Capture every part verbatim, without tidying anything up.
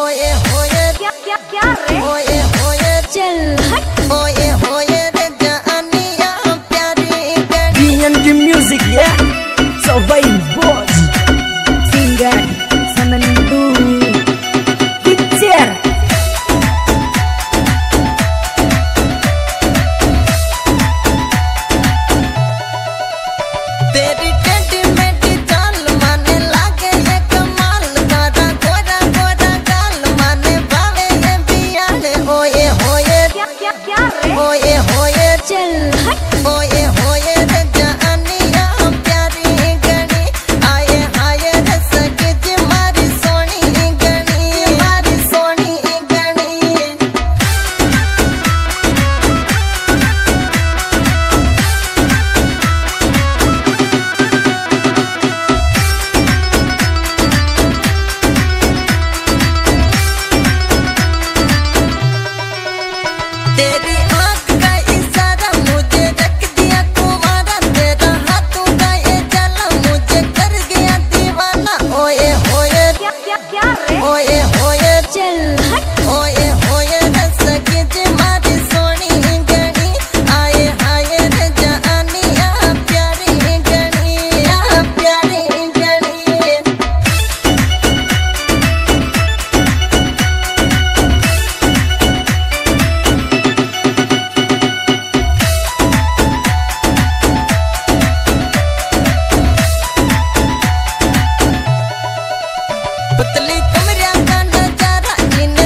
ओए होए क्या क्या क्या रे ओए होए चल हट ओए होए रे जानिया प्यारी गणी D N D Music, yeah. So vibe boss. Singer Sanandu Picture. तेरी टेढ़ी मेढ़ी चाल माने लागे ये कमाल तारा गोरा गोरा गाल माने भावे ये बियाले ओए होए क्या क्या क्या रे ओए होए चल हट ओए होए रे जानिया प्यारी गणी आए हाय रे सके जी मारी सोनी गणी मारी सोनी गणी तेरी आँख का इशारा मुझे रख दिया कुंवारा तेरा हाथों का ये जाला मुझे कर गया दीवाना ओए होए क्या क्या क्या रे ओए होए चल हट ओए होए रे सखी जी मारी सोनी गणी आए हाय रे जानिया प्यारी गणी प्यारी गणी पतली कमरिया का नजारा इन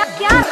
क्या